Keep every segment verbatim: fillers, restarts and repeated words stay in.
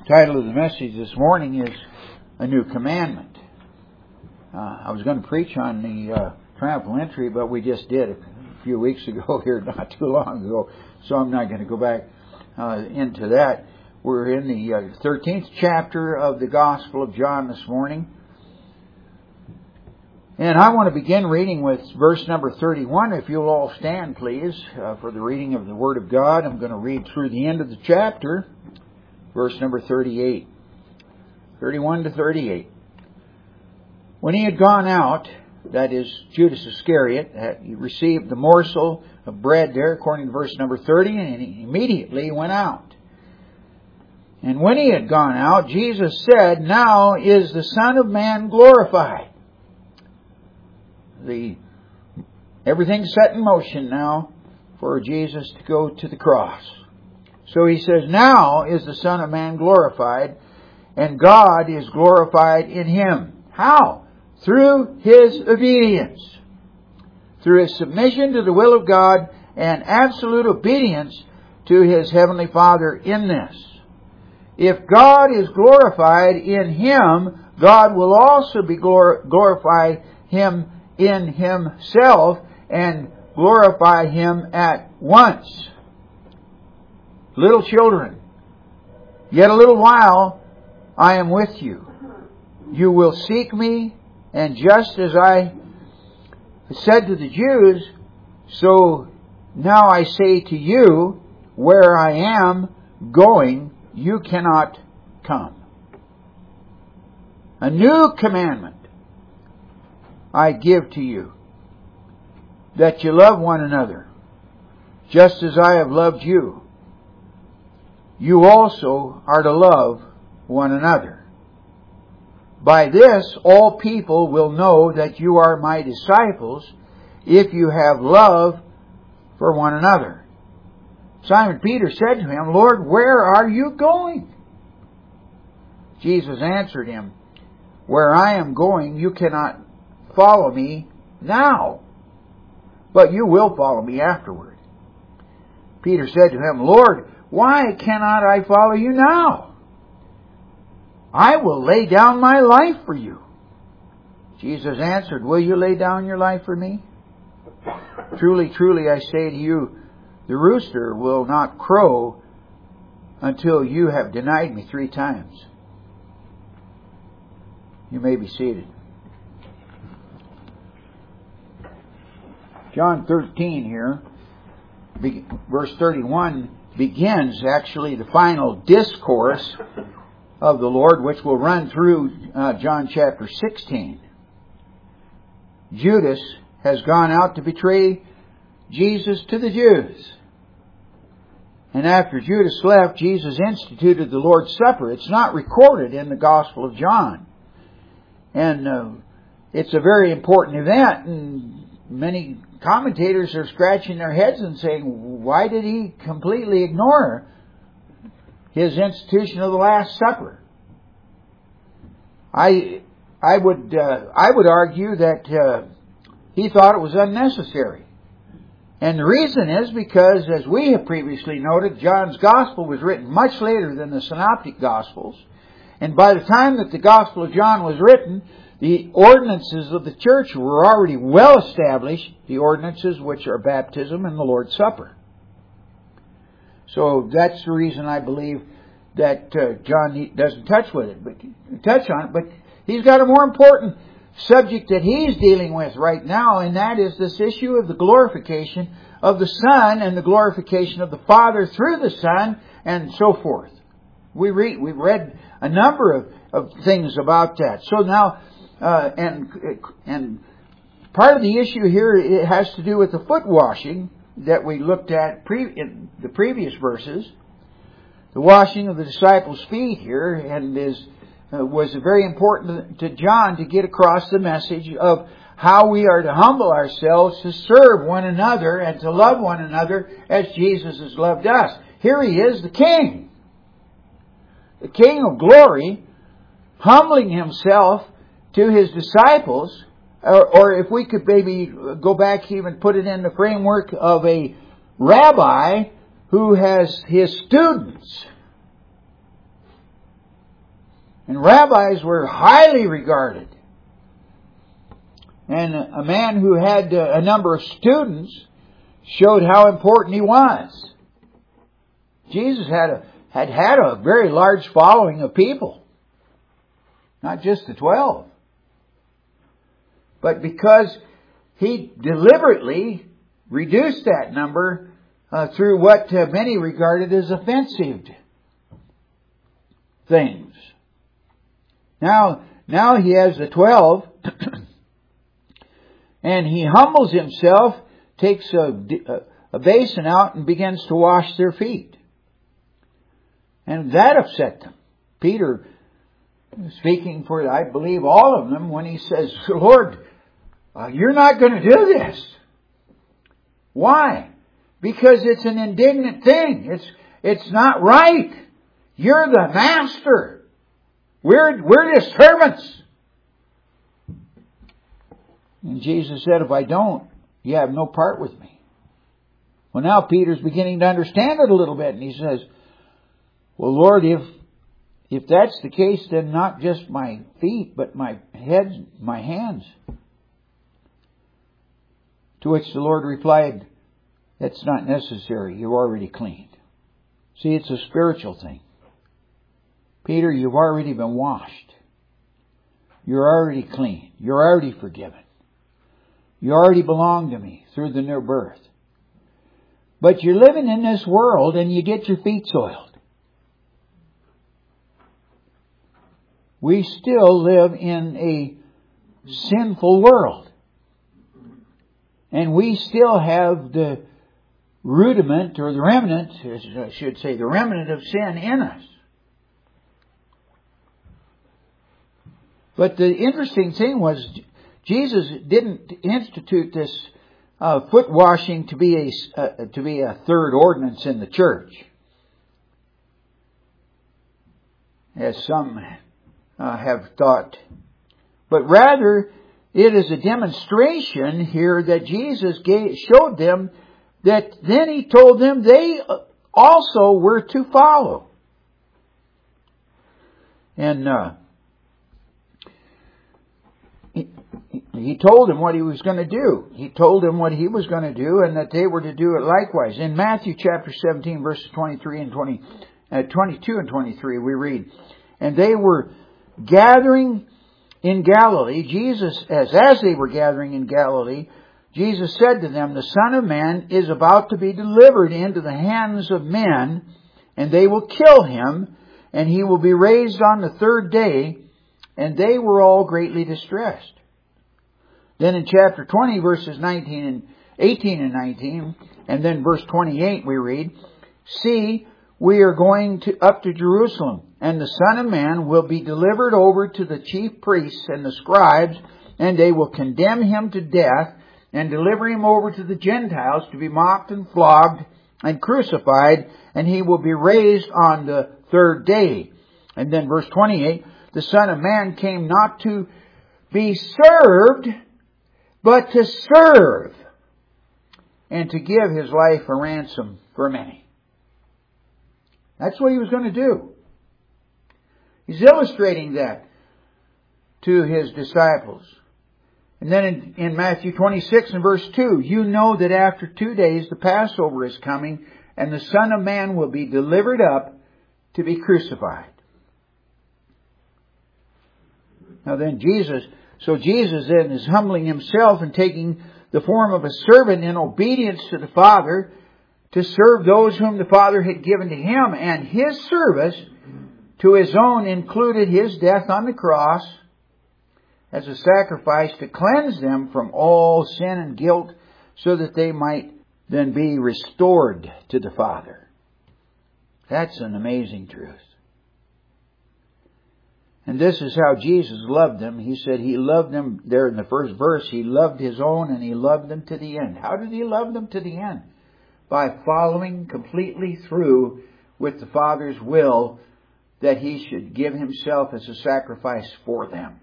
The title of the message this morning is A New Commandment. Uh, I was going to preach on the uh, triumphal entry, but we just did a few weeks ago here, not too long ago, so I'm not going to go back uh, into that. We're in the uh, thirteenth chapter of the Gospel of John this morning. And I want to begin reading with verse number thirty-one. If you'll all stand, please, uh, for the reading of the Word of God. I'm going to read through the end of the chapter, verse number thirty-eight. thirty-one to thirty-eight. When he had gone out, that is, Judas Iscariot, he received the morsel of bread there, according to verse number thirty, and he immediately went out. And when he had gone out, Jesus said, "Now is the Son of Man glorified." The everything's set in motion now for Jesus to go to the cross. So he says, now is the Son of Man glorified, and God is glorified in him. How? Through his obedience. Through his submission to the will of God and absolute obedience to his Heavenly Father in this. If God is glorified in him, God will also be glor- glorify him in himself and glorify him at once. Little children, yet a little while I am with you. You will seek me, and just as I said to the Jews, so now I say to you, where I am going, you cannot come. A new commandment I give to you, that you love one another, just as I have loved you. You also are to love one another. By this all people will know that you are my disciples, if you have love for one another. Simon Peter said to him, Lord, where are you going? Jesus answered him, where I am going, you cannot follow me now, but you will follow me afterward. Peter said to him, Lord, why cannot I follow you now? I will lay down my life for you. Jesus answered, will you lay down your life for me? Truly, truly, I say to you, the rooster will not crow until you have denied me three times. You may be seated. John thirteen here, verse thirty-one, begins actually the final discourse of the Lord, which will run through uh, John chapter sixteen. Judas has gone out to betray Jesus to the Jews. And after Judas left, Jesus instituted the Lord's Supper. It's not recorded in the Gospel of John. And uh, it's a very important event, and many commentators are scratching their heads and saying, why did he completely ignore his institution of the Last Supper? I I would uh, I would argue that uh, he thought it was unnecessary. And the reason is because, as we have previously noted, John's Gospel was written much later than the Synoptic Gospels. And by the time that the Gospel of John was written, the ordinances of the church were already well established, the ordinances which are baptism and the Lord's Supper. So that's the reason I believe that uh, John doesn't touch with it, but touch on it. But he's got a more important subject that he's dealing with right now, and that is this issue of the glorification of the Son and the glorification of the Father through the Son, and so forth. We read, we've read a number of, of things about that. So now, uh, and and part of the issue here, it has to do with the foot washing that we looked at pre- in the previous verses. The washing of the disciples' feet here, and is uh, was very important to John to get across the message of how we are to humble ourselves to serve one another and to love one another as Jesus has loved us. Here he is, the King. The King of glory, humbling himself to his disciples, or, or if we could maybe go back even put it in the framework of a rabbi who has his students. And rabbis were highly regarded. And a man who had a number of students showed how important he was. Jesus had a, had had a very large following of people. Not just the twelve. But because he deliberately reduced that number uh, through what uh, many regarded as offensive things. Now, now he has the twelve, and he humbles himself, takes a, a basin out and begins to wash their feet. And that upset them. Peter, speaking for, I believe, all of them, when he says, Lord, uh, you're not going to do this. Why? Because it's an indignant thing. It's, it's not right. You're the master. We're, we're just servants. And Jesus said, if I don't, you have no part with me. Well, now Peter's beginning to understand it a little bit. And he says, well, Lord, if if that's the case, then not just my feet, but my head, my hands. To which the Lord replied, that's not necessary. You're already cleaned. See, it's a spiritual thing. Peter, you've already been washed. You're already clean. You're already forgiven. You already belong to me through the new birth. But you're living in this world and you get your feet soiled. We still live in a sinful world. And we still have the rudiment or the remnant, I should say, the remnant of sin in us. But the interesting thing was, Jesus didn't institute this uh, foot washing to be a uh, to be a third ordinance in the church, as some uh, have thought, but rather it is a demonstration here that Jesus gave, showed them that then He told them they also were to follow. And uh, he, he told them what He was going to do. He told them what He was going to do, and that they were to do it likewise. In Matthew chapter seventeen, verses twenty-three and twenty, uh, twenty-two and twenty-three, we read, and they were gathering in Galilee. Jesus, as as they were gathering in Galilee, Jesus said to them, the Son of Man is about to be delivered into the hands of men, and they will kill Him, and He will be raised on the third day. And they were all greatly distressed. Then in chapter twenty, verses nineteen and eighteen and nineteen, and then verse twenty-eight, we read, see, we are going to, up to Jerusalem, and the Son of Man will be delivered over to the chief priests and the scribes, and they will condemn Him to death, and deliver Him over to the Gentiles to be mocked and flogged and crucified, and He will be raised on the third day. And then verse twenty-eight, the Son of Man came not to be served, but to serve, and to give His life a ransom for many. That's what He was going to do. He's illustrating that to His disciples. And then in, in Matthew twenty-six and verse two, you know that after two days the Passover is coming, and the Son of Man will be delivered up to be crucified. Now then Jesus, so Jesus then is humbling Himself and taking the form of a servant in obedience to the Father to serve those whom the Father had given to Him. And His service to His own included His death on the cross as a sacrifice to cleanse them from all sin and guilt, so that they might then be restored to the Father. That's an amazing truth. And this is how Jesus loved them. He said He loved them there in the first verse. He loved His own and He loved them to the end. How did He love them to the end? By following completely through with the Father's will that He should give Himself as a sacrifice for them.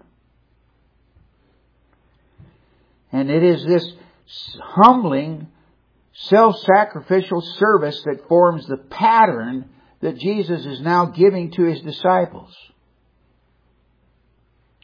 And it is this humbling, self-sacrificial service that forms the pattern that Jesus is now giving to His disciples.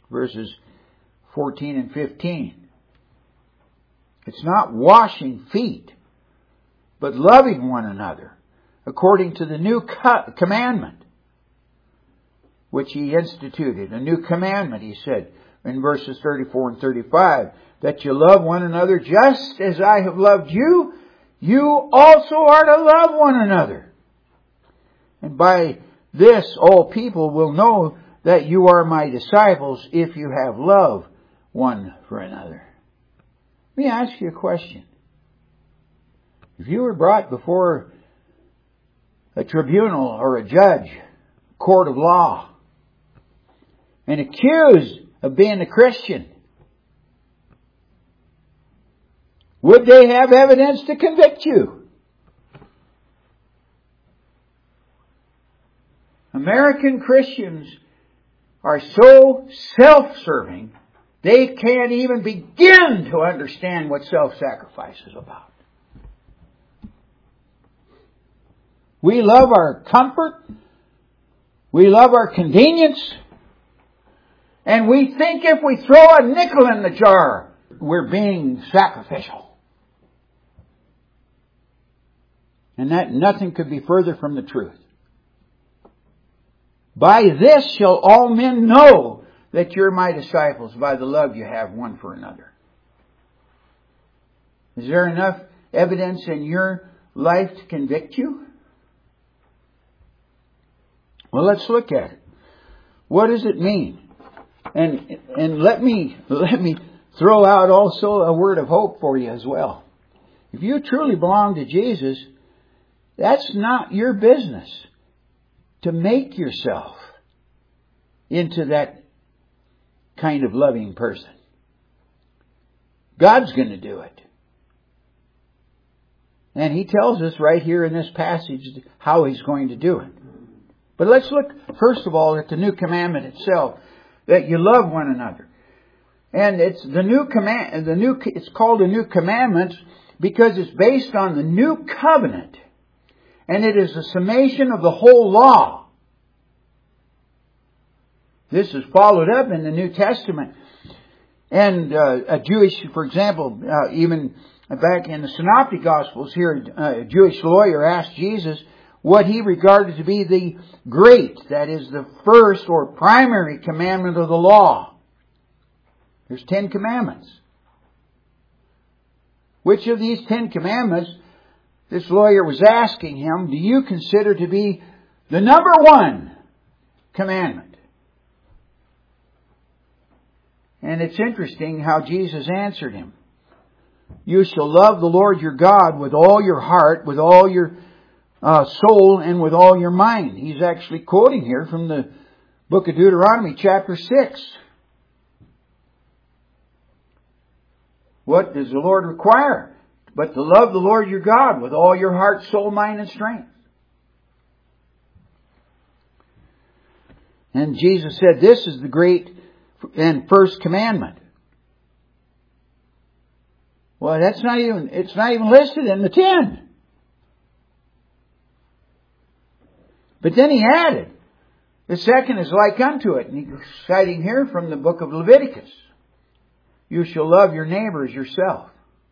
verses fourteen and fifteen. It's not washing feet, but loving one another according to the new co- commandment which He instituted. A new commandment, He said in verses thirty-four and thirty-five, that you love one another just as I have loved you, you also are to love one another. And by this all people will know that you are my disciples if you have love one for another. Let me ask you a question. If you were brought before a tribunal or a judge, court of law, and accused of being a Christian, would they have evidence to convict you? American Christians are so self-serving, they can't even begin to understand what self-sacrifice is about. We love our comfort. We love our convenience. And we think if we throw a nickel in the jar, we're being sacrificial. And that nothing could be further from the truth. By this shall all men know that you're my disciples, by the love you have one for another. Is there enough evidence in your life to convict you? Well, let's look at it. What does it mean? And and let me let me throw out also a word of hope for you as well. If you truly belong to Jesus, that's not your business to make yourself into that kind of loving person. God's going to do it. And He tells us right here in this passage how He's going to do it. But let's look first of all at the new commandment itself, that you love one another. And it's the new command, the new, it's called a new commandment because it's based on the new covenant. And it is a summation of the whole law. This is followed up in the New Testament. And uh, a Jewish, for example, uh, even back in the Synoptic Gospels here, a Jewish lawyer asked Jesus what he regarded to be the great, that is the first or primary commandment of the law. There's ten commandments. Which of these ten commandments, this lawyer was asking him, do you consider to be the number one commandment? And it's interesting how Jesus answered him. You shall love the Lord your God with all your heart, with all your uh, soul, and with all your mind. He's actually quoting here from the book of Deuteronomy, chapter six. What does the Lord require? But to love the Lord your God with all your heart, soul, mind, and strength. And Jesus said, this is the great and first commandment. Well, that's not even, it's not even listed in the ten. But then He added, the second is like unto it. And He's citing here from the book of Leviticus. You shall love your neighbor as yourself.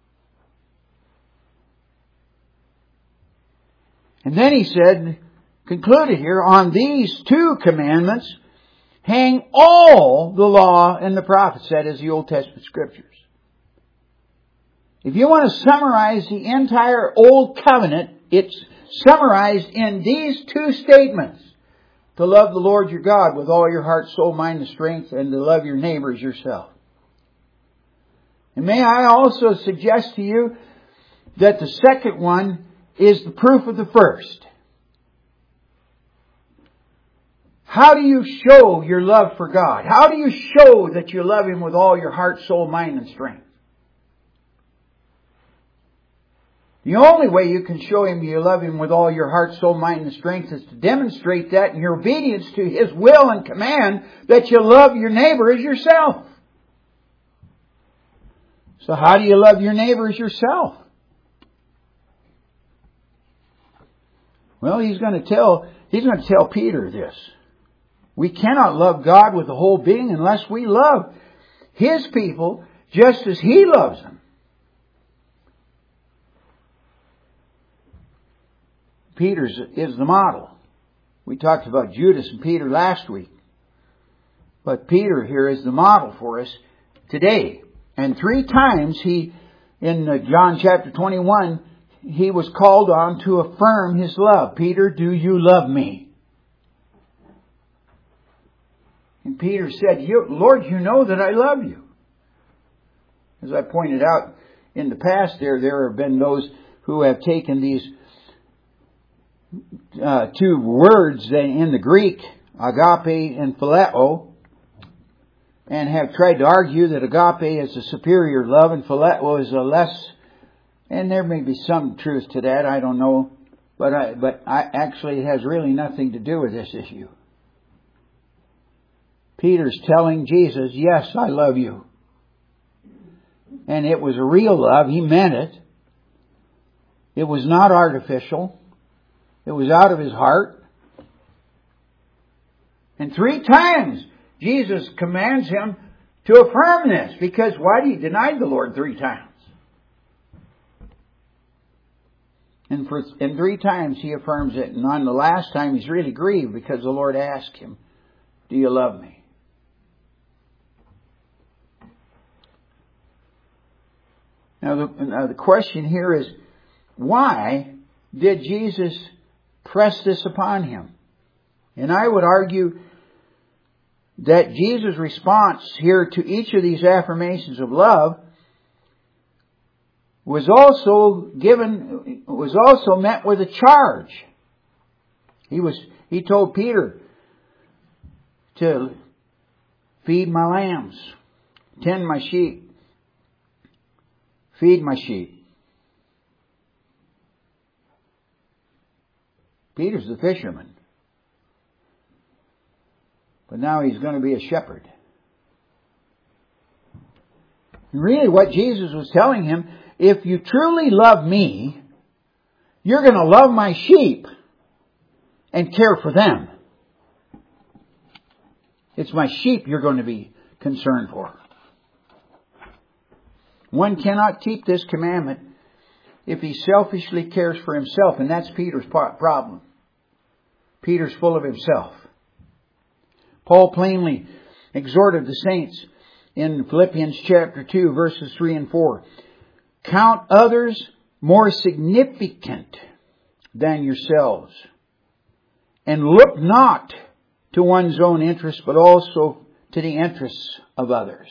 And then He said, concluded here, on these two commandments hang all the law and the prophets. That is the Old Testament Scriptures. If you want to summarize the entire Old Covenant, it's summarized in these two statements. To love the Lord your God with all your heart, soul, mind, and strength, and to love your neighbor as yourself. And may I also suggest to you that the second one is the proof of the first. How do you show your love for God? How do you show that you love Him with all your heart, soul, mind, and strength? The only way you can show Him you love Him with all your heart, soul, mind, and strength is to demonstrate that in your obedience to His will and command that you love your neighbor as yourself. So how do you love your neighbor as yourself? Well, he's going to tell, he's going to tell Peter this. We cannot love God with the whole being unless we love His people just as He loves them. Peter is the model. We talked about Judas and Peter last week. But Peter here is the model for us today. And three times he, in John chapter twenty-one, he was called on to affirm his love. Peter, do you love me? And Peter said, Lord, you know that I love you. As I pointed out in the past there, there have been those who have taken these uh, two words in the Greek, agape and phileo, and have tried to argue that agape is a superior love and phileo is a less. And there may be some truth to that, I don't know. But I, but I, actually it has really nothing to do with this issue. Peter's telling Jesus, yes, I love you. And it was a real love. He meant it. It was not artificial. It was out of his heart. And three times Jesus commands him to affirm this. Because why did he deny the Lord three times? And, for, and three times he affirms it. And on the last time he's really grieved because the Lord asked him, do you love me? Now the, now the question here is, why did Jesus press this upon him? And I would argue that Jesus' response here to each of these affirmations of love was also given, was also met with a charge. He was, he told Peter to feed my lambs, tend my sheep, feed my sheep. Peter's the fisherman. But now he's going to be a shepherd. And really what Jesus was telling him, if you truly love me, you're going to love my sheep and care for them. It's my sheep you're going to be concerned for. One cannot keep this commandment if he selfishly cares for himself, and that's Peter's problem. Peter's full of himself. Paul plainly exhorted the saints in Philippians chapter two, verses three and four. Count others more significant than yourselves, and look not to one's own interests, but also to the interests of others.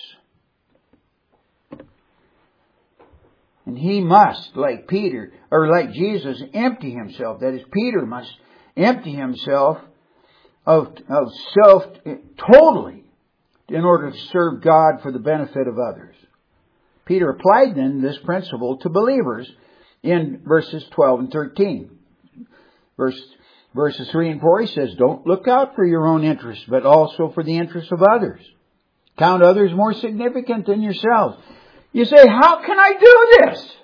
And he must, like Peter, or like Jesus, empty himself. That is, Peter must empty himself of, of self totally in order to serve God for the benefit of others. Peter applied then this principle to believers in verses twelve and thirteen. Verse, verses three and four, he says, don't look out for your own interests, but also for the interests of others. Count others more significant than yourselves. You say, how can I do this?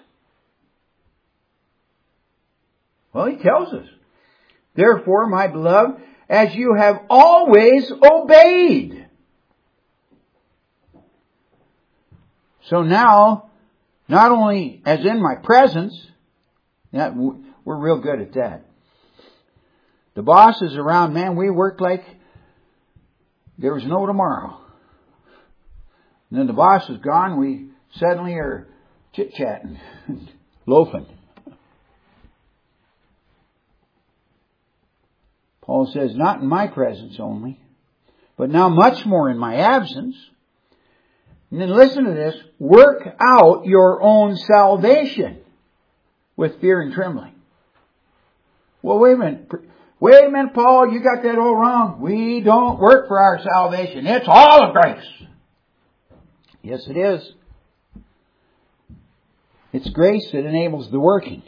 Well, he tells us. Therefore, my beloved, as you have always obeyed. So now, not only as in my presence, that, we're real good at that. The boss is around, man, we work like there was no tomorrow. And then the boss is gone, we suddenly are chit-chatting, loafing. Paul says, not in my presence only, but now much more in my absence. And then listen to this, work out your own salvation with fear and trembling. Well, wait a minute. Wait a minute, Paul, you got that all wrong. We don't work for our salvation. It's all of grace. Yes, it is. It's grace that enables the working.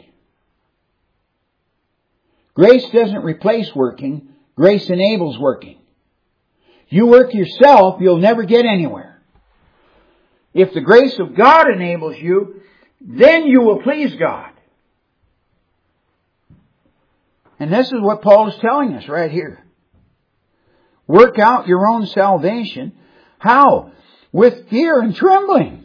Grace doesn't replace working. Grace enables working. You work yourself, you'll never get anywhere. If the grace of God enables you, then you will please God. And this is what Paul is telling us right here. Work out your own salvation. How? With fear and trembling.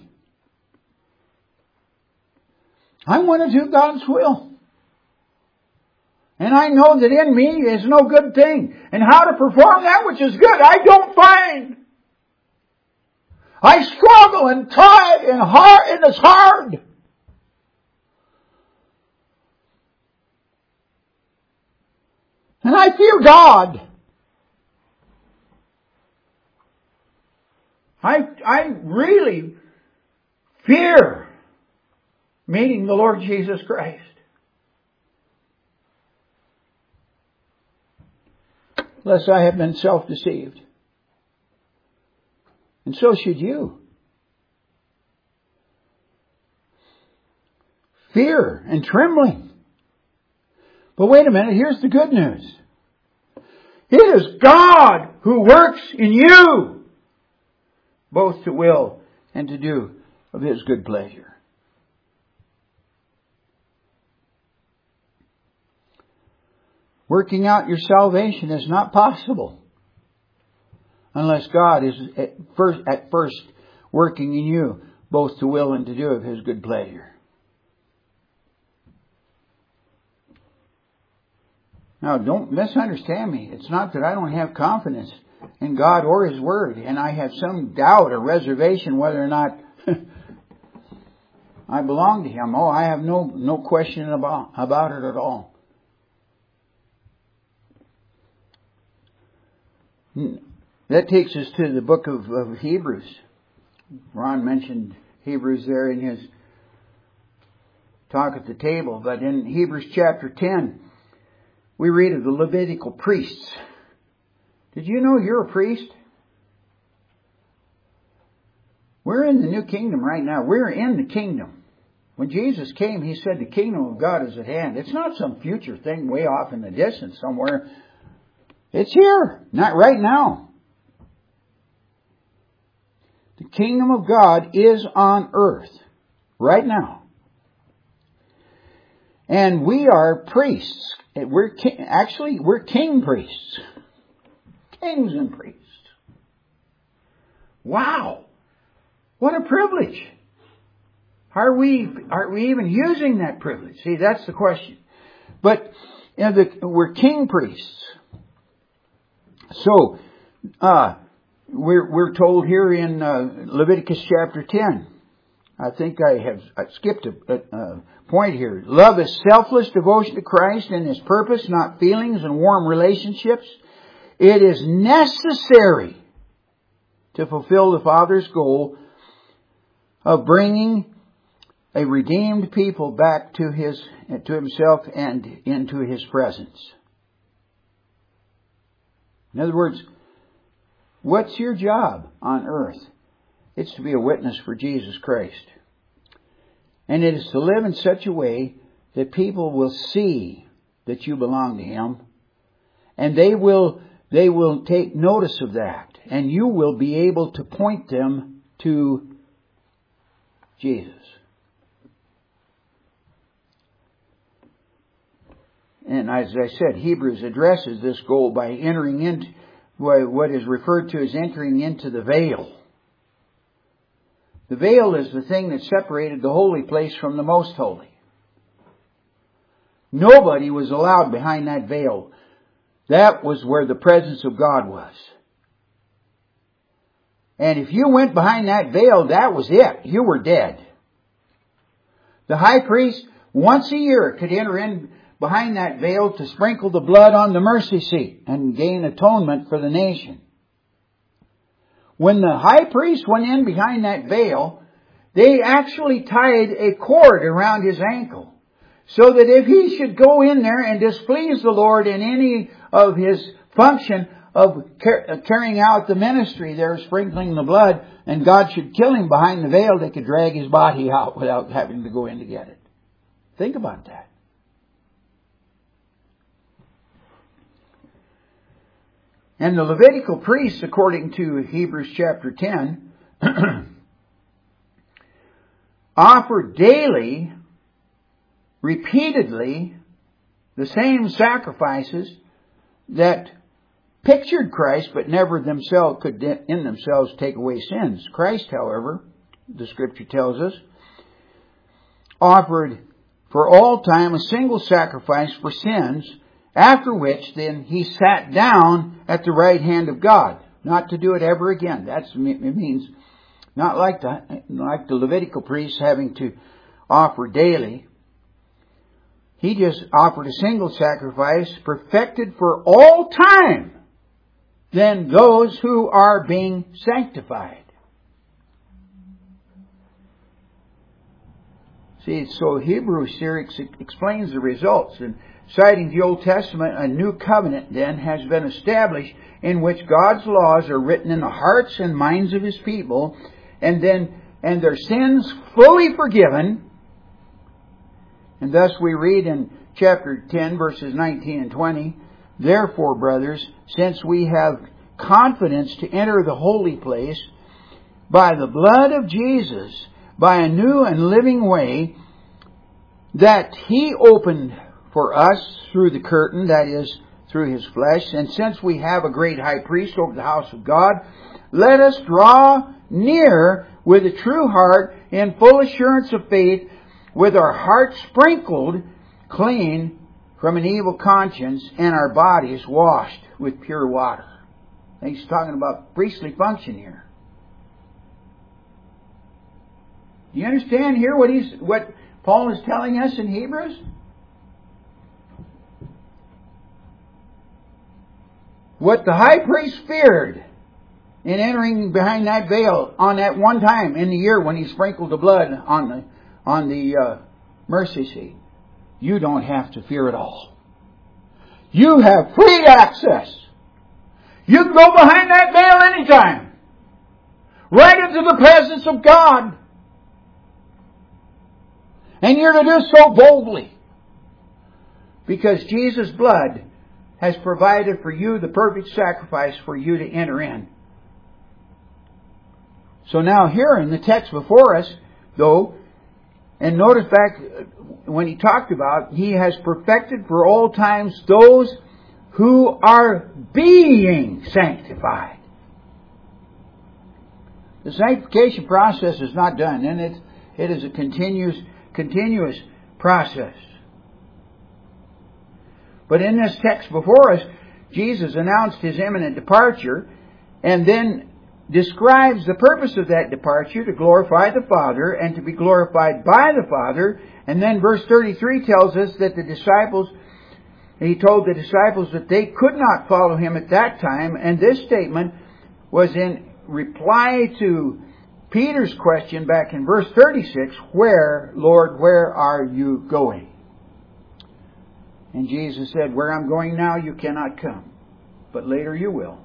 I want to do God's will. And I know that in me is no good thing. And how to perform that which is good, I don't find. I struggle and try and hard, and it's hard. And I fear God. I, I really fear meeting the Lord Jesus Christ. Lest I have been self-deceived. And so should you. Fear and trembling. But wait a minute, here's the good news. It is God who works in you, both to will and to do of His good pleasure. Working out your salvation is not possible unless God is at first, at first working in you, both to will and to do of His good pleasure. Now, don't misunderstand me. It's not that I don't have confidence in God or His Word, and I have some doubt or reservation whether or not I belong to Him. Oh, I have no no question about, about it at all. That takes us to the book of, of Hebrews. Ron mentioned Hebrews there in his talk at the table, but in Hebrews chapter ten, we read of the Levitical priests. Did you know you're a priest? We're in the new kingdom right now. We're in the kingdom. When Jesus came, He said the kingdom of God is at hand. It's not some future thing way off in the distance somewhere. It's here, not right now. The kingdom of God is on earth right now. And we are priests. We're king, actually, we're king priests. Kings and priests. Wow. What a privilege. Are we, are we even using that privilege? See, that's the question. But you know, the, we're king priests. So, uh, we're, we're told here in uh, Leviticus chapter ten. I think I have I skipped a, a point here. Love is selfless devotion to Christ and His purpose, not feelings and warm relationships. It is necessary to fulfill the Father's goal of bringing a redeemed people back to His, to Himself and into His presence. In other words, what's your job on earth? It's to be a witness for Jesus Christ. And it is to live in such a way that people will see that you belong to Him. And they will, they will take notice of that. And you will be able to point them to Jesus. And as I said, Hebrews addresses this goal by entering into what is referred to as entering into the veil. The veil is the thing that separated the holy place from the most holy. Nobody was allowed behind that veil. That was where the presence of God was. And if you went behind that veil, that was it. You were dead. The high priest, once a year, could enter in behind that veil to sprinkle the blood on the mercy seat and gain atonement for the nation. When the high priest went in behind that veil, they actually tied a cord around his ankle, so that if he should go in there and displease the Lord in any of his function of car- carrying out the ministry there, sprinkling the blood, and God should kill him behind the veil, they could drag his body out without having to go in to get it. Think about that. And the Levitical priests, according to Hebrews chapter ten, offer daily, repeatedly, the same sacrifices that pictured Christ, but never themselves could in themselves take away sins. Christ, however, the Scripture tells us, offered for all time a single sacrifice for sins, after which then He sat down at the right hand of God, not to do it ever again. That's, it means not like the, like the Levitical priests having to offer daily. He just offered a single sacrifice, perfected for all time, than those who are being sanctified. See, so Hebrews here ex- explains the results. And citing the Old Testament, a new covenant then has been established in which God's laws are written in the hearts and minds of His people, and then and their sins fully forgiven. And thus we read in chapter ten, verses nineteen and twenty, "Therefore, brothers, since we have confidence to enter the holy place by the blood of Jesus, by a new and living way that He opened for us through the curtain, that is, through His flesh, and since we have a great high priest over the house of God, let us draw near with a true heart in full assurance of faith, with our hearts sprinkled clean from an evil conscience and our bodies washed with pure water." And he's talking about priestly function here. Do you understand here what he's what Paul is telling us in Hebrews? What the high priest feared in entering behind that veil on that one time in the year when he sprinkled the blood on the on the uh, mercy seat, you don't have to fear at all. You have free access. You can go behind that veil anytime, right into the presence of God. And you're to do so boldly, because Jesus' blood has provided for you the perfect sacrifice for you to enter in. So now here in the text before us, though, and notice back when he talked about, He has perfected for all times those who are being sanctified. The sanctification process is not done, and it, it is a continuous, continuous process. But in this text before us, Jesus announced His imminent departure, and then describes the purpose of that departure, to glorify the Father and to be glorified by the Father. And then verse thirty-three tells us that the disciples, He told the disciples that they could not follow Him at that time. And this statement was in reply to Peter's question back in verse thirty-six, "Where, Lord, where are you going?" And Jesus said, "Where I'm going now you cannot come, but later you will."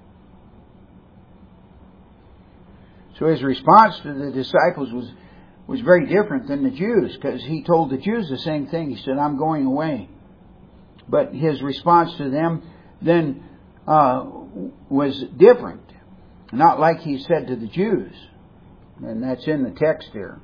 So His response to the disciples was, was very different than the Jews, because He told the Jews the same thing. He said, "I'm going away." But His response to them then uh, was different. Not like He said to the Jews. And that's in the text here.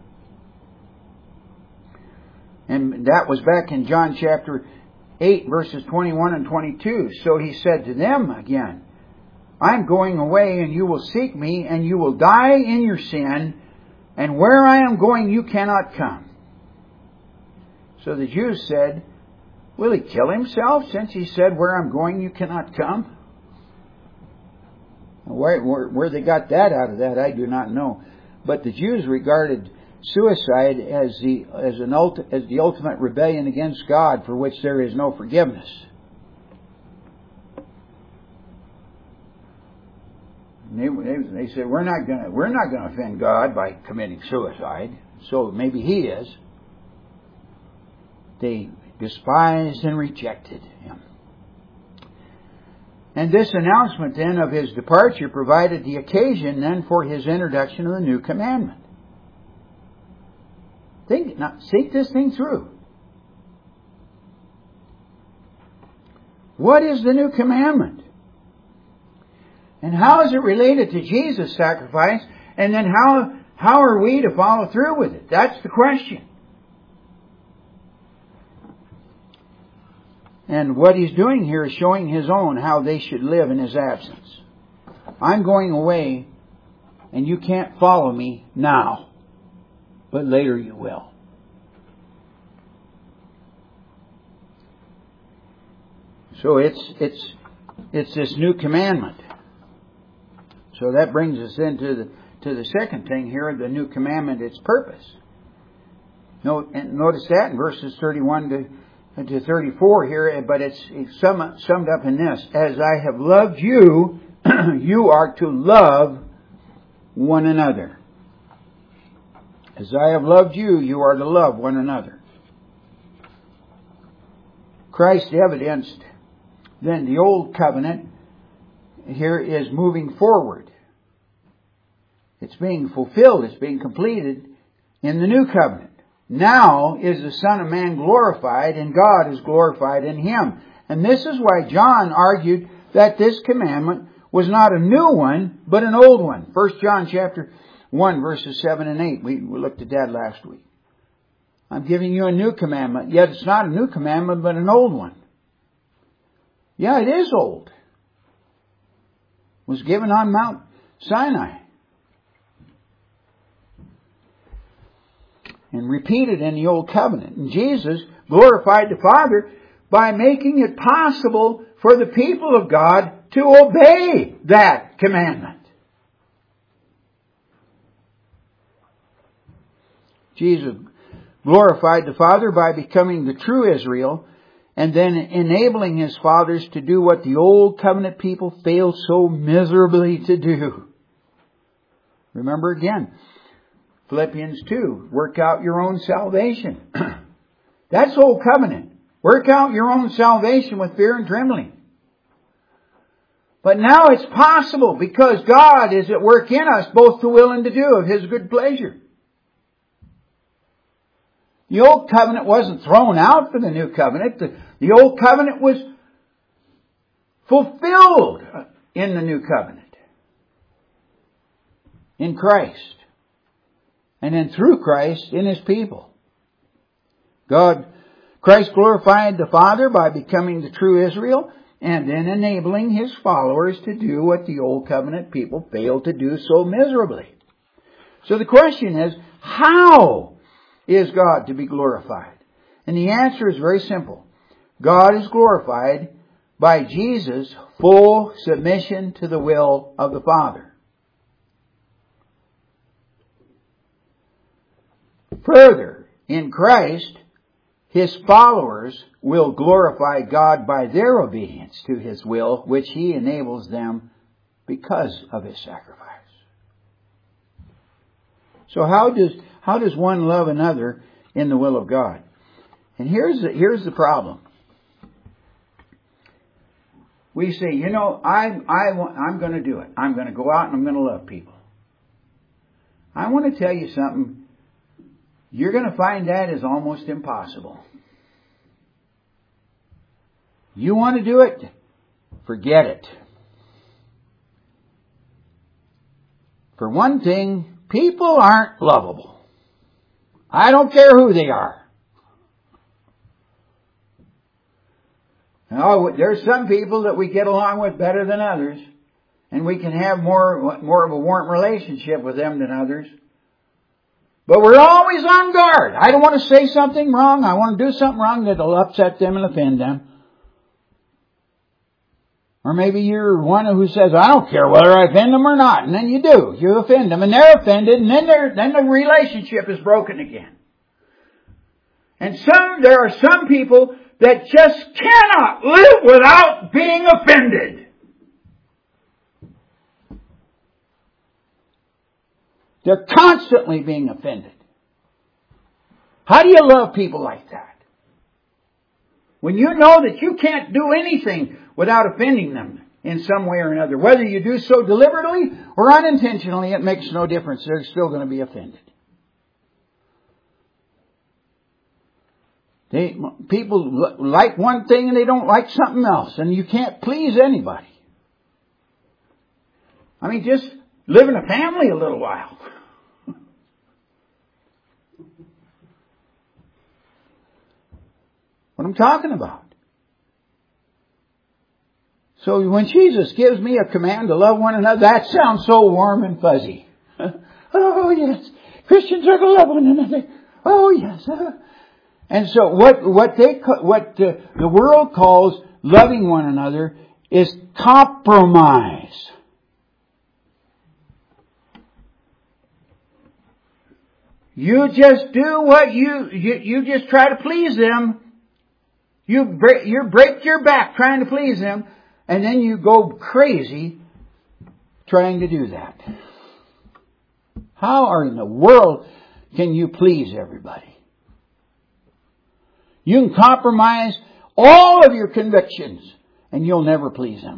And that was back in John chapter eight, verses twenty-one and twenty-two. "So He said to them again, I'm going away, and you will seek me, and you will die in your sin, and where I am going you cannot come." So the Jews said, "Will He kill Himself, since He said, where I'm going you cannot come?" Where, where, where they got that out of that, I do not know. But the Jews regarded suicide as the as an ulti, as the ultimate rebellion against God, for which there is no forgiveness. They, they, they said, we're not going to we're not going to offend God by committing suicide. So maybe He is. They despised and rejected Him. And this announcement then of His departure provided the occasion then for His introduction of the new commandment. Think, now, think this thing through. What is the new commandment? And how is it related to Jesus' sacrifice? And then how, how are we to follow through with it? That's the question. And what He's doing here is showing His own how they should live in His absence. I'm going away, and you can't follow me now, but later you will. So it's it's it's this new commandment. So that brings us into the to the second thing here, the new commandment, its purpose. Note, and notice that in verses thirty-one to, to thirty-four here, but it's, it's sum, summed up in this. As I have loved you, you are to love one another. As I have loved you, you are to love one another. Christ evidenced then the old covenant here is moving forward. It's being fulfilled. It's being completed in the new covenant. Now is the Son of Man glorified, and God is glorified in Him. And this is why John argued that this commandment was not a new one, but an old one. First John chapter one, verses seven and eight. We, we looked at that last week. I'm giving you a new commandment, yet it's not a new commandment, but an old one. Yeah, it is old. It was given on Mount Sinai. And repeated in the Old Covenant. And Jesus glorified the Father by making it possible for the people of God to obey that commandment. Jesus glorified the Father by becoming the true Israel and then enabling His fathers to do what the Old Covenant people failed so miserably to do. Remember again, Philippians two, work out your own salvation. That's Old Covenant. Work out your own salvation with fear and trembling. But now it's possible because God is at work in us both to will and to do of His good pleasure. The Old Covenant wasn't thrown out for the New Covenant. The, the Old Covenant was fulfilled in the New Covenant. In Christ. And then through Christ in His people. God, Christ glorified the Father by becoming the true Israel and then enabling His followers to do what the Old Covenant people failed to do so miserably. So the question is, how is God to be glorified? And the answer is very simple. God is glorified by Jesus' full submission to the will of the Father. Further, in Christ, His followers will glorify God by their obedience to His will, which He enables them because of His sacrifice. So how does how does one love another in the will of God? And here's the, here's the problem. We say, you know, I I want, I'm going to do it. I'm going to go out and I'm going to love people. I want to tell you something. You're going to find that is almost impossible. You want to do it? Forget it. For one thing, people aren't lovable. I don't care who they are. Now, there's some people that we get along with better than others, and we can have more, more of a warm relationship with them than others. But we're always on guard. I don't want to say something wrong. I want to do something wrong that'll upset them and offend them. Or maybe you're one who says, I don't care whether I offend them or not. And then you do. You offend them and they're offended. And then they're, then the relationship is broken again. And some, there are some people that just cannot live without being offended. They're constantly being offended. How do you love people like that? When you know that you can't do anything without offending them in some way or another. Whether you do so deliberately or unintentionally, it makes no difference. They're still going to be offended. They, people like one thing and they don't like something else. And you can't please anybody. I mean, just live in a family a little while. What I'm talking about. So when Jesus gives me a command to love one another, that sounds so warm and fuzzy. Oh yes, Christians are to love one another. Oh yes. And so what what they what the, the world calls loving one another is compromise. You just do what you you, you just try to please them. You break you break your back trying to please them, and then you go crazy trying to do that. How in the world can you please everybody? You can compromise all of your convictions and you'll never please them.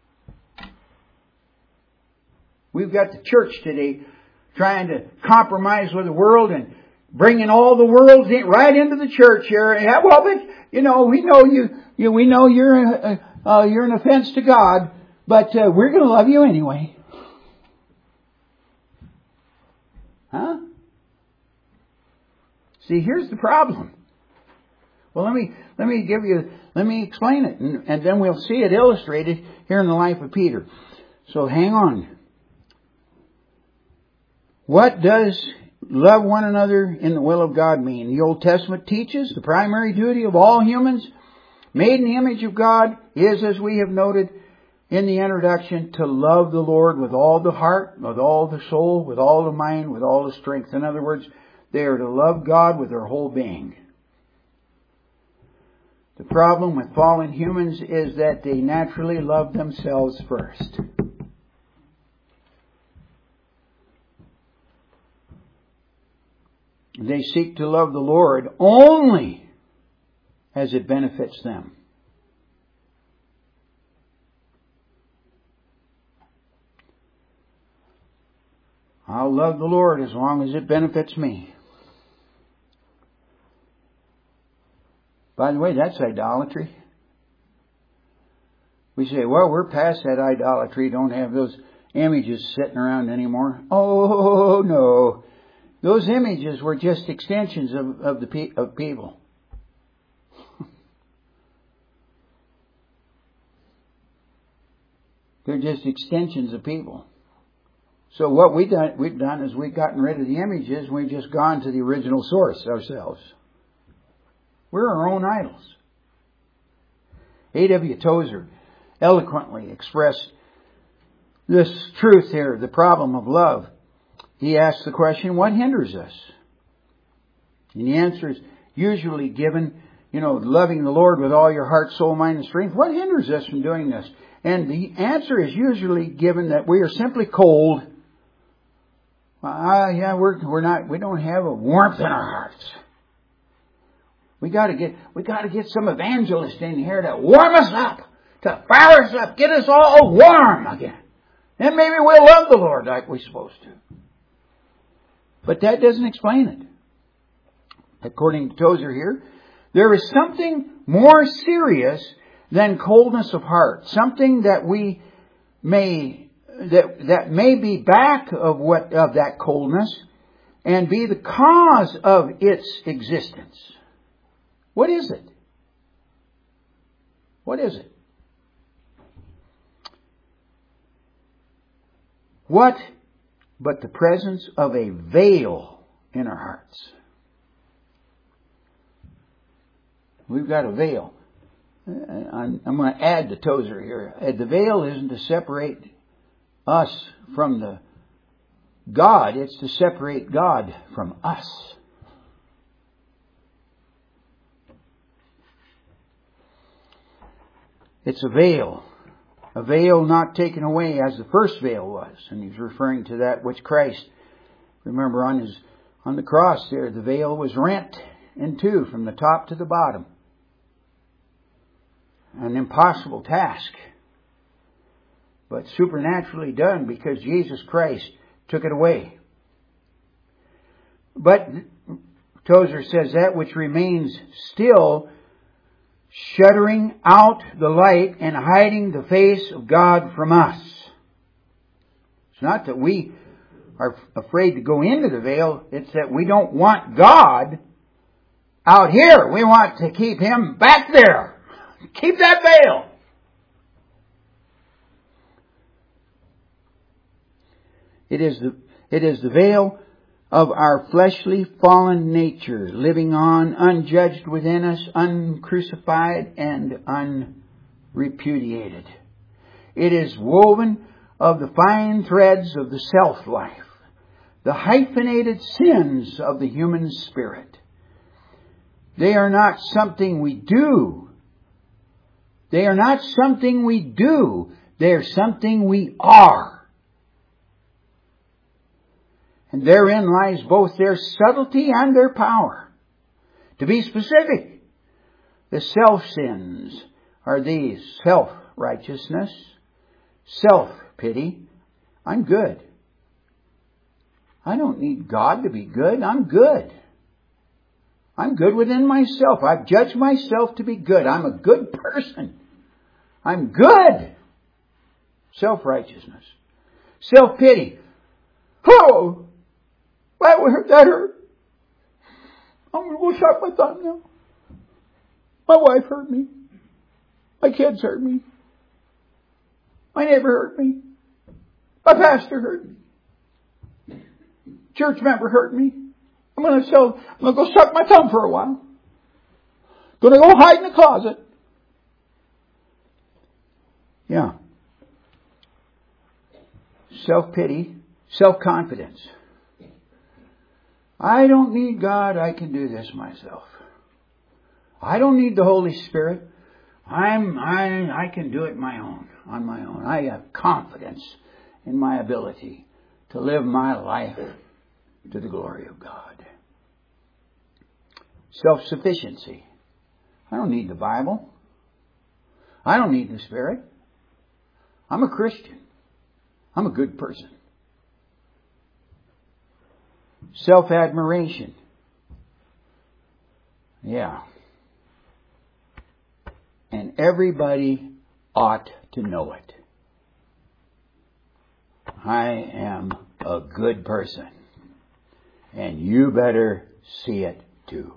We've got the church today trying to compromise with the world and bringing all the world in, right into the church here. Yeah, well, but, you know, we know you, you we know you're, uh, uh, you're an offense to God, but uh, we're going to love you anyway. Huh? See, here's the problem. Well, let me let me give you let me explain it, and, and then we'll see it illustrated here in the life of Peter. So hang on. What does love one another in the will of God mean? The Old Testament teaches the primary duty of all humans made in the image of God is, as we have noted in the introduction, to love the Lord with all the heart, with all the soul, with all the mind, with all the strength. In other words, they are to love God with their whole being. The problem with fallen humans is that they naturally love themselves first. They seek to love the Lord only as it benefits them. I'll love the Lord as long as it benefits me. By the way, that's idolatry. We say, well, we're past that idolatry. Don't have those images sitting around anymore. Oh, no. Those images were just extensions of, of the pe- of people. They're just extensions of people. So what we done, we've done is we've gotten rid of the images and we've just gone to the original source ourselves. We're our own idols. A W Tozer eloquently expressed this truth here, the problem of love. He asks the question, what hinders us? And the answer is usually given, you know, loving the Lord with all your heart, soul, mind, and strength. What hinders us from doing this? And the answer is usually given that we are simply cold. Uh, yeah, we're we're not. We don't have a warmth in our hearts. We got to get we got to get some evangelist in here to warm us up, to fire us up, get us all warm again. Then maybe we'll love the Lord like we're supposed to. But that doesn't explain it. According to Tozer here, there is something more serious than coldness of heart. Something that we may that that may be back of what of that coldness and be the cause of its existence. What is it? What is it? What but the presence of a veil in our hearts? We've got a veil. I'm, I'm going to add to Tozer here. The veil isn't to separate us from the God. It's to separate God from us. It's a veil. A veil not taken away as the first veil was. And he's referring to that which Christ, remember on his on the cross there, the veil was rent in two from the top to the bottom. An impossible task, but supernaturally done because Jesus Christ took it away. But Tozer says that which remains still, shuttering out the light and hiding the face of God from us. It's not that we are afraid to go into the veil, it's that we don't want God out here. We want to keep Him back there. Keep that veil. It is the, it is the veil of our fleshly fallen nature living on unjudged within us, uncrucified and unrepudiated. It is woven of the fine threads of the self-life, the hyphenated sins of the human spirit. They are not something we do. They are not something we do. They are something we are. And therein lies both their subtlety and their power. To be specific, the self-sins are these: self-righteousness, self-pity. I'm good. I don't need God to be good. I'm good. I'm good within myself. I've judged myself to be good. I'm a good person. I'm good. Self-righteousness. Self-pity. Oh! That hurt. That hurt. I'm going to go shut my thumb now. My wife hurt me. My kids hurt me. My neighbor hurt me. My pastor hurt me. Church member hurt me. I'm going to so I'm going to go suck my thumb for a while. Going to go hide in the closet. Yeah. Self-pity, self-confidence. I don't need God. I can do this myself. I don't need the Holy Spirit. I'm, I, I can do it my own, on my own. I have confidence in my ability to live my life to the glory of God. Self-sufficiency. I don't need the Bible. I don't need the Spirit. I'm a Christian. I'm a good person. Self-admiration. Yeah. And everybody ought to know it. I am a good person. And you better see it too.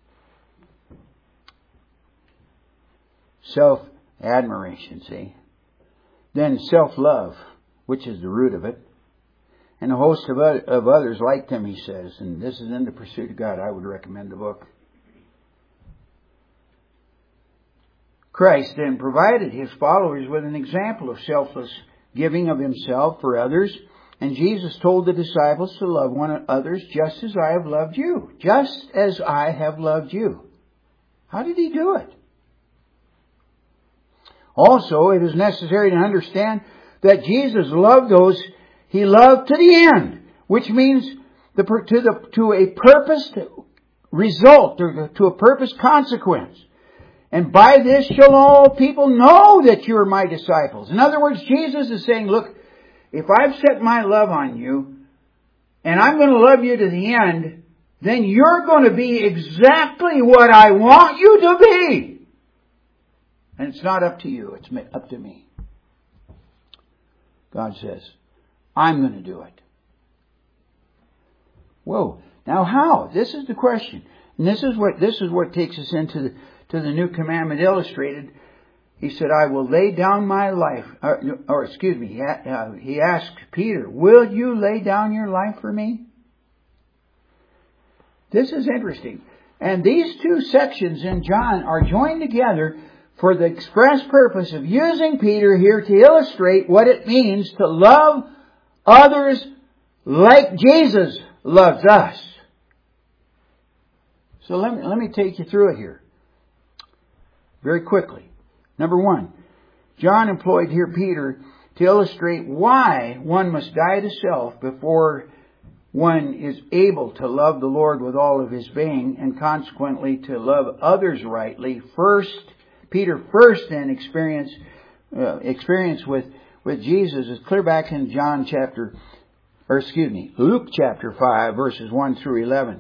Self-admiration, see? Then self-love, which is the root of it. And a host of, other, of others like them, he says. And this is In the Pursuit of God. I would recommend the book. Christ then provided His followers with an example of selfless giving of Himself for others. And Jesus told the disciples to love one another just as I have loved you. Just as I have loved you. How did He do it? Also, it is necessary to understand that Jesus loved those He loved to the end, which means the, to, the, to a purposed result, or to a purposed consequence. And by this shall all people know that you are my disciples. In other words, Jesus is saying, look, if I've set my love on you, and I'm going to love you to the end, then you're going to be exactly what I want you to be. And it's not up to you, it's up to me. God says, I'm going to do it. Whoa. Now how? This is the question. And this is what this is what takes us into the to the new commandment illustrated. He said, I will lay down my life. Or, or excuse me, he, uh, he asked Peter, will you lay down your life for me? This is interesting. And these two sections in John are joined together for the express purpose of using Peter here to illustrate what it means to love others like Jesus loves us. So let me, let me take you through it here very quickly. Number one, John employed here Peter to illustrate why one must die to self before one is able to love the Lord with all of his being, and consequently to love others rightly. First, Peter first then experience uh, experience with with Jesus is clear back in John chapter, or excuse me, Luke chapter five, verses one through eleven.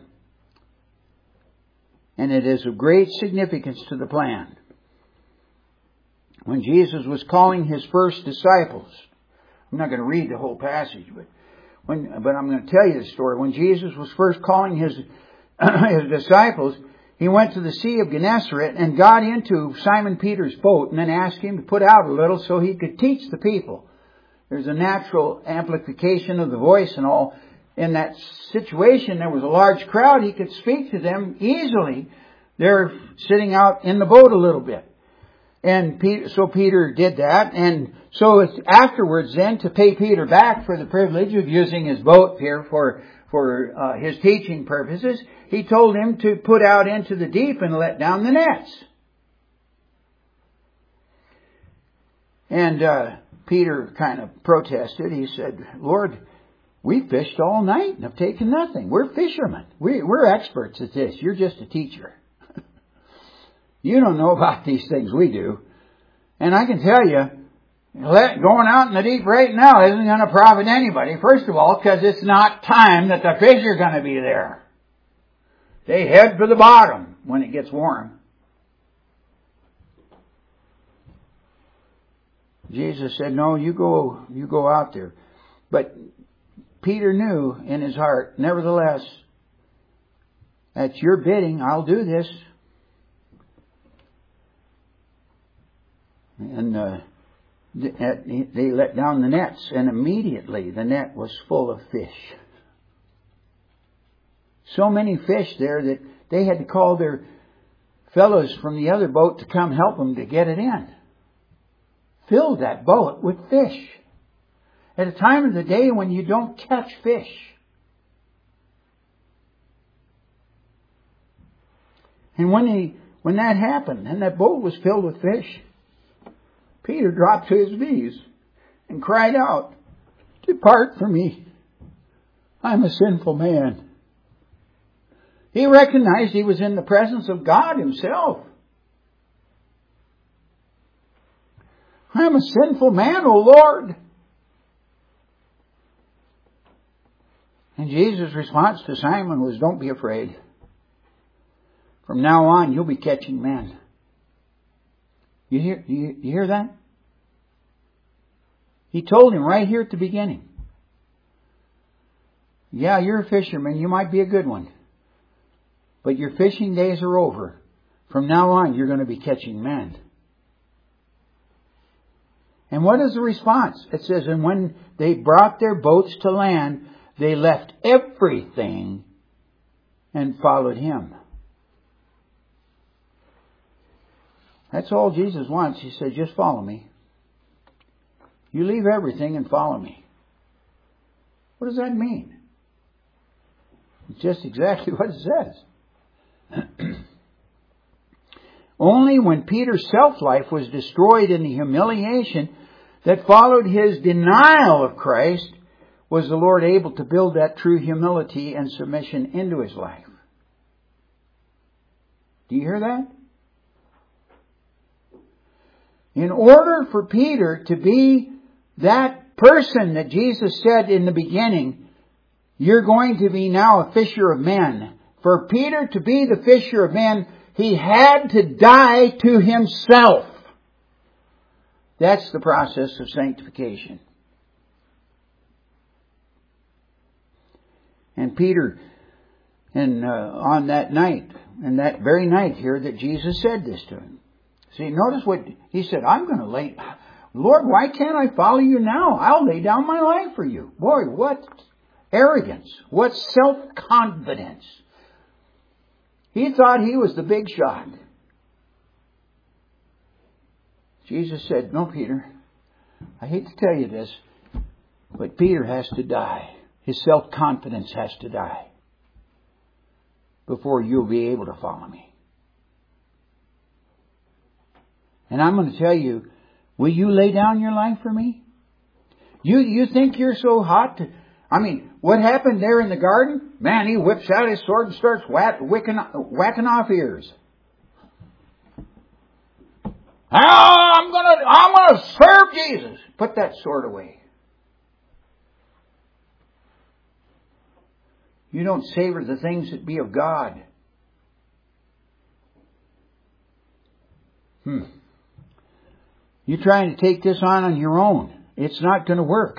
And it is of great significance to the plan. When Jesus was calling His first disciples, I'm not going to read the whole passage, but when, but I'm going to tell you the story. When Jesus was first calling His, His disciples, He went to the Sea of Gennesaret and got into Simon Peter's boat and then asked him to put out a little so he could teach the people. There's a natural amplification of the voice and all. In that situation, there was a large crowd. He could speak to them easily. They're sitting out in the boat a little bit. And Peter, so Peter did that. And so it's afterwards then, to pay Peter back for the privilege of using his boat here for, for uh, his teaching purposes, he told him to put out into the deep and let down the nets. And uh, Peter kind of protested. He said, Lord, we fished all night and have taken nothing. We're fishermen. We, we're experts at this. You're just a teacher. You don't know about these things we do. And I can tell you, let, going out in the deep right now isn't going to profit anybody. First of all, because it's not time that the fish are going to be there. They head for the bottom when it gets warm. Jesus said, no, you go, you go out there. But Peter knew in his heart, nevertheless, at your bidding, I'll do this. And uh, they let down the nets, and immediately the net was full of fish. So many fish there that they had to call their fellows from the other boat to come help them to get it in. Filled that boat with fish. At a time of the day when you don't catch fish. And when he, when that happened, and that boat was filled with fish, Peter dropped to his knees and cried out, depart from me. I'm a sinful man. He recognized he was in the presence of God himself. I'm a sinful man, O Lord. And Jesus' response to Simon was, don't be afraid. From now on, you'll be catching men. You hear, you, you hear that? He told him right here at the beginning. Yeah, you're a fisherman. You might be a good one. But your fishing days are over. From now on, you're going to be catching men. And what is the response? It says, and when they brought their boats to land, they left everything and followed him. That's all Jesus wants. He said, just follow me. You leave everything and follow me. What does that mean? It's just exactly what it says. Only when Peter's self-life was destroyed in the humiliation that followed his denial of Christ was the Lord able to build that true humility and submission into his life. Do you hear that? In order for Peter to be that person that Jesus said in the beginning, you're going to be now a fisher of men. For Peter to be the fisher of men, he had to die to himself. That's the process of sanctification. And Peter, and uh, on that night, and that very night here that Jesus said this to him. See, notice what he said, I'm going to lay, Lord, why can't I follow you now? I'll lay down my life for you. Boy, what arrogance, what self-confidence. He thought he was the big shot. Jesus said, no, Peter, I hate to tell you this, but Peter has to die. His self-confidence has to die before you'll be able to follow me. And I'm going to tell you, will you lay down your life for me? You you think you're so hot? To, I mean, what happened there in the garden? Man, he whips out his sword and starts whack, whacking, whacking off ears. Oh, I'm gonna I'm gonna serve Jesus. Put that sword away. You don't savor the things that be of God. Hmm. You're trying to take this on on your own. It's not going to work.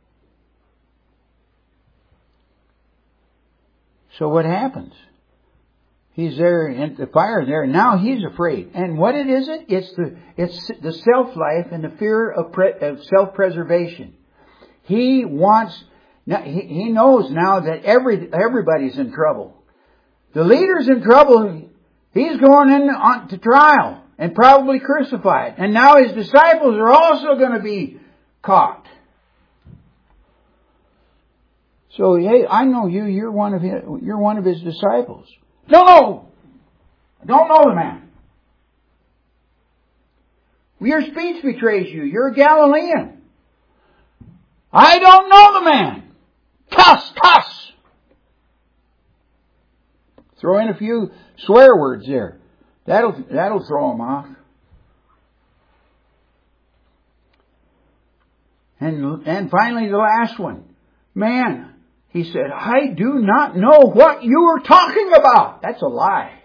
So what happens? He's there in the fire there. Now he's afraid. And what it is it? It's the it's the self-life and the fear of, pre, of self-preservation. He wants, he knows now that every everybody's in trouble. The leader's in trouble. He's going in on to trial and probably crucified. And now his disciples are also going to be caught. So, hey, I know you. You're one of his, you're one of his disciples. No, no. I don't know the man. Your speech betrays you. You're a Galilean. I don't know the man. Cuss, cuss. Throw in a few swear words there. That'll, that'll throw him off. And, and finally the last one. Man, he said, I do not know what you are talking about. That's a lie.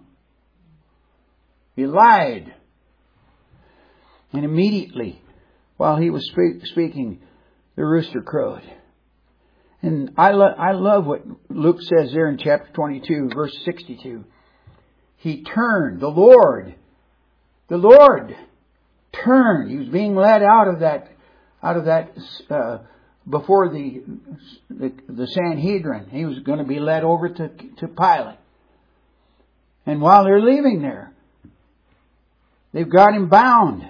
He lied. And immediately, while he was speak, speaking, the rooster crowed. And I, lo- I love what Luke says there in chapter twenty-two, verse sixty-two. He turned, the Lord, the Lord turned. He was being led out of that, out of that, uh, before the, the, the Sanhedrin. He was going to be led over to, to Pilate. And while they're leaving there, they've got him bound.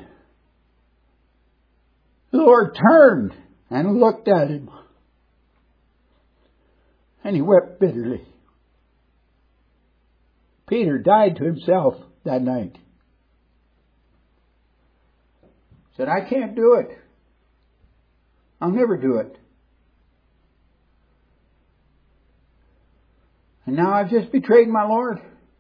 The Lord turned and looked at him. And he wept bitterly. Peter died to himself that night. Said, I can't do it. I'll never do it. And now I've just betrayed my Lord.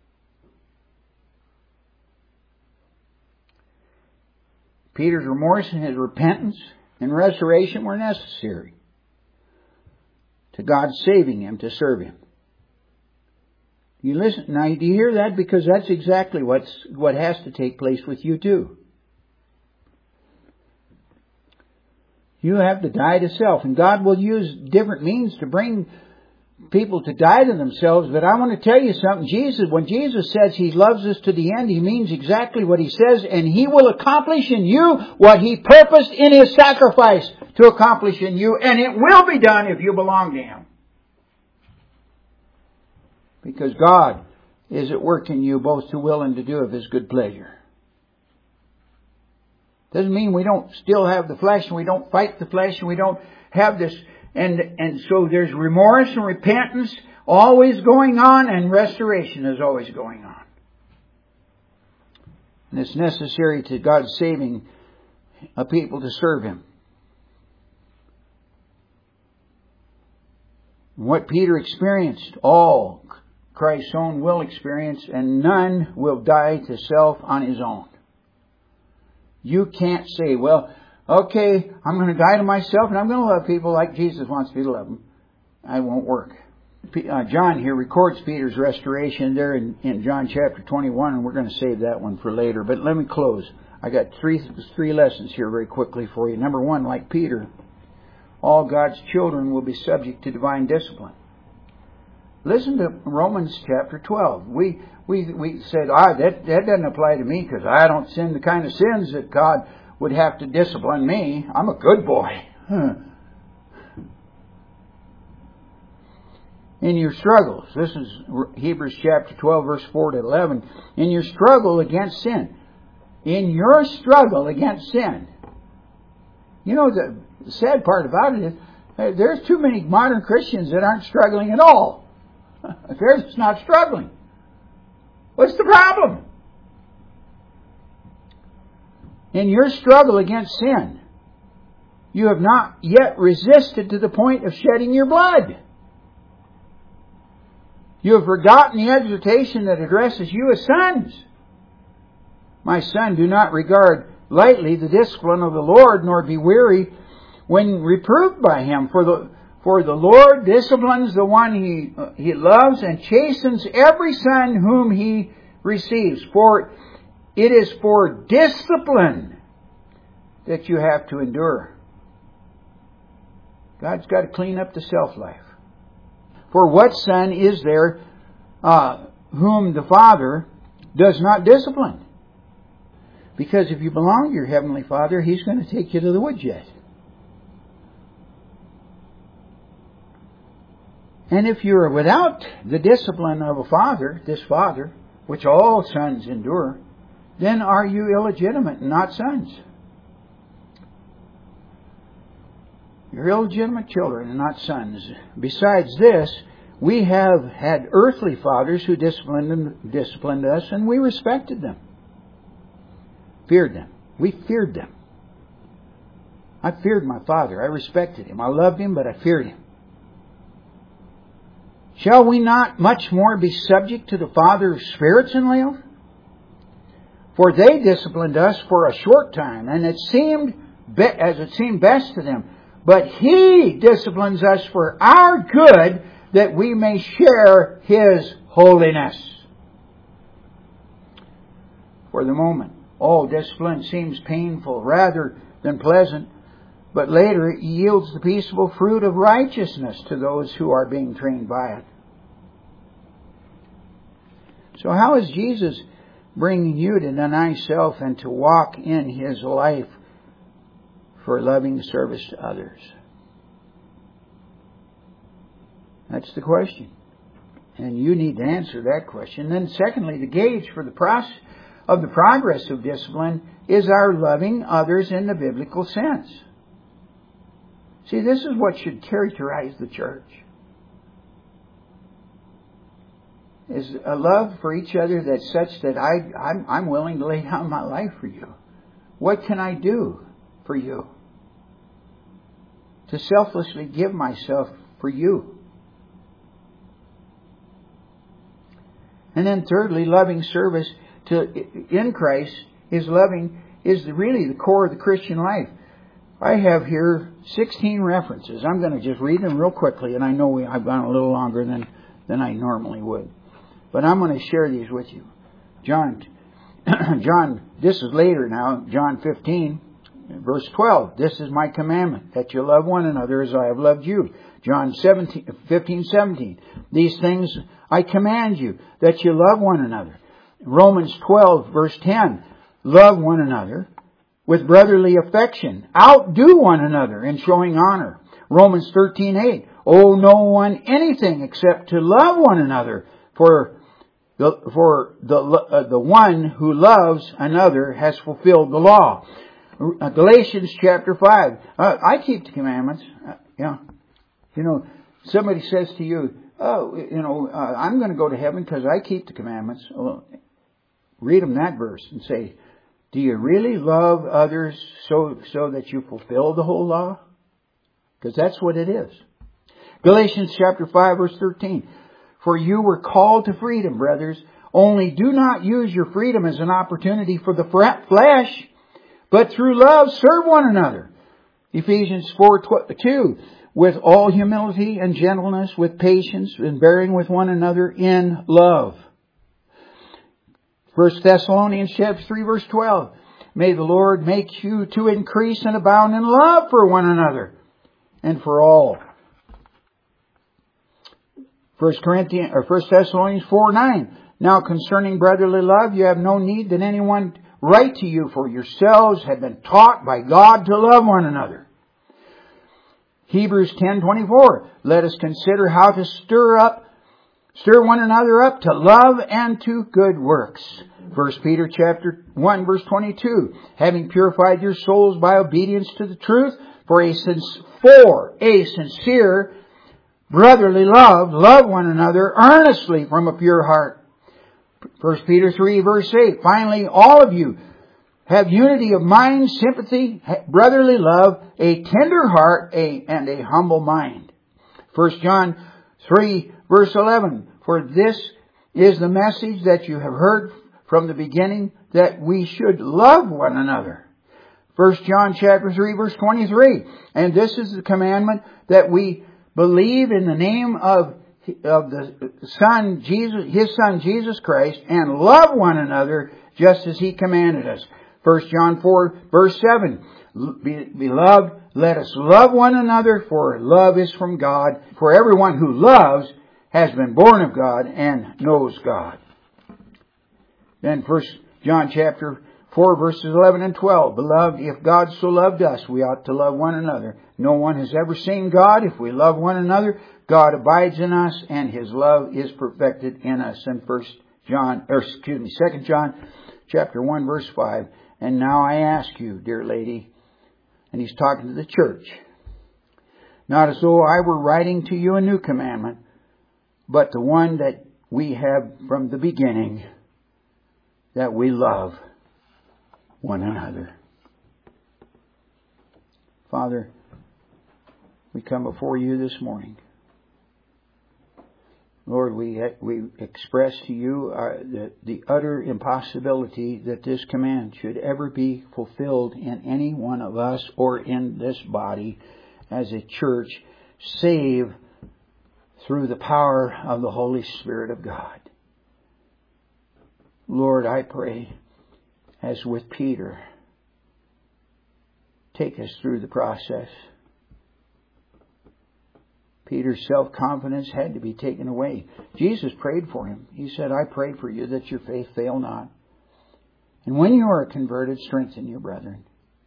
Peter's remorse and his repentance and restoration were necessary to God saving him to serve him. You listen now. Do you hear that? Because that's exactly what's what has to take place with you too. You have to die to self, and God will use different means to bring people to die to themselves. But I want to tell you something. Jesus, when Jesus says He loves us to the end, He means exactly what He says, and He will accomplish in you what He purposed in His sacrifice to accomplish in you, and it will be done if you belong to Him. Because God is at work in you both to will and to do of His good pleasure. Doesn't mean we don't still have the flesh and we don't fight the flesh and we don't have this. And, and so there's remorse and repentance always going on, and restoration is always going on. And it's necessary to God's saving a people to serve Him. What Peter experienced, all Christ's own will experience, and none will die to self on his own. You can't say, well, okay, I'm going to die to myself and I'm going to love people like Jesus wants me to love them. It won't work. Uh, John here records Peter's restoration there in, in John chapter twenty-one, and we're going to save that one for later. But let me close. I got three three lessons here very quickly for you. Number one, like Peter, all God's children will be subject to divine discipline. Listen to Romans chapter twelve. We we we said, ah, that, that doesn't apply to me because I don't sin the kind of sins that God would have to discipline me. I'm a good boy. Huh. In your struggles, this is Hebrews chapter twelve, verse four to eleven. In your struggle against sin. In your struggle against sin. You know, the sad part about it is there's too many modern Christians that aren't struggling at all. They're just not struggling. What's the problem? In your struggle against sin, you have not yet resisted to the point of shedding your blood. You have forgotten the exhortation that addresses you as sons. My son, do not regard lightly the discipline of the Lord, nor be weary when reproved by Him. For the For the Lord disciplines the one he, uh, he loves, and chastens every son whom He receives. For it is for discipline that you have to endure. God's got to clean up the self-life. For what son is there uh, whom the Father does not discipline? Because if you belong to your Heavenly Father, He's going to take you to the woodshed. And if you're without the discipline of a father, this father, which all sons endure, then are you illegitimate and not sons? You're illegitimate children and not sons. Besides this, we have had earthly fathers who disciplined, disciplined us, and we respected them. Feared them. We feared them. I feared my father. I respected him. I loved him, but I feared him. Shall we not much more be subject to the Father of spirits and live? For they disciplined us for a short time, and it seemed be- as it seemed best to them. But He disciplines us for our good, that we may share His holiness. For the moment, all discipline seems painful rather than pleasant, but later it yields the peaceable fruit of righteousness to those who are being trained by it. So how is Jesus bringing you to deny self and to walk in His life for loving service to others? That's the question. And you need to answer that question. Then secondly, the gauge for the process of the progress of discipline is our loving others in the biblical sense. See, this is what should characterize the church. Is a love for each other that's such that I, I'm, I'm willing to lay down my life for you. What can I do for you? To selflessly give myself for you. And then thirdly, loving service to in Christ is loving is really the core of the Christian life. I have here sixteen references. I'm going to just read them real quickly, and I know we, I've gone a little longer than, than I normally would. But I'm going to share these with you. John, John, this is later now, John fifteen, verse twelve. This is my commandment, that you love one another as I have loved you. John fifteen, seventeen. These things I command you, that you love one another. Romans twelve, verse ten. Love one another with brotherly affection. Outdo one another in showing honor. Romans thirteen, eight. Owe no one anything except to love one another. For the, for the, uh, the one who loves another has fulfilled the law. Uh, Galatians chapter five. Uh, I keep the commandments. Uh, yeah. You know, somebody says to you, oh, you know, uh, I'm going to go to heaven because I keep the commandments. Well, read them that verse and say, do you really love others so, so that you fulfill the whole law? Because that's what it is. Galatians chapter five, verse thirteen. For you were called to freedom, brothers. Only do not use your freedom as an opportunity for the flesh, but through love serve one another. Ephesians four, two. With all humility and gentleness, with patience, and bearing with one another in love. First Thessalonians chapter three, verse twelve. May the Lord make you to increase and abound in love for one another and for all. First Corinthians or First Thessalonians four, nine. Now concerning brotherly love, you have no need that anyone write to you, for yourselves have been taught by God to love one another. Hebrews ten, twenty-four. Let us consider how to stir up, stir one another up to love and to good works. First Peter chapter one, verse twenty-two. Having purified your souls by obedience to the truth, for a, for a sincere brotherly love, love one another earnestly from a pure heart. First Peter three, verse eight. Finally, all of you have unity of mind, sympathy, brotherly love, a tender heart, a, and a humble mind. First John three, verse eleven. For this is the message that you have heard from the beginning, that we should love one another. First John chapter three, verse twenty-three. And this is the commandment, that we believe in the name of, of the Son, Jesus, His Son, Jesus Christ, and love one another just as He commanded us. First John four, verse seven. Beloved, let us love one another, for love is from God. For everyone who loves has been born of God and knows God. Then First John chapter four verses eleven and twelve. Beloved, if God so loved us, we ought to love one another. No one has ever seen God. If we love one another, God abides in us and His love is perfected in us. And First John, or excuse me, Second John chapter one verse five. And now I ask you, dear lady, and he's talking to the church, not as though I were writing to you a new commandment, but the one that we have from the beginning, that we love one another. Father, we come before you this morning. Lord, we we express to you uh, the, the utter impossibility that this command should ever be fulfilled in any one of us or in this body as a church, save through the power of the Holy Spirit of God. Lord, I pray, as with Peter, take us through the process. Peter's self-confidence had to be taken away. Jesus prayed for him. He said, I pray for you that your faith fail not. And when you are converted, strengthen your brethren.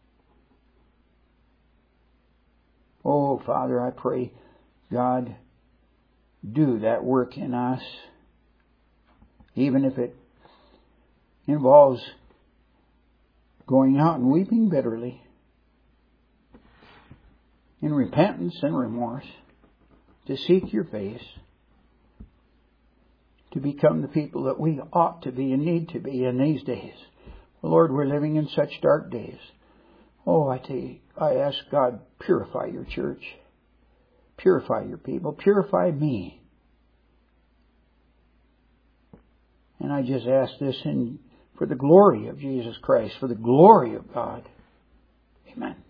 Oh, Father, I pray, God, do that work in us, even if it involves going out and weeping bitterly in repentance and remorse, to seek your face, to become the people that we ought to be and need to be in these days. Well, Lord, we're living in such dark days. Oh, I tell you, I ask God, purify your church. Purify your people. Purify me. And I just ask this in for the glory of Jesus Christ, for the glory of God. Amen.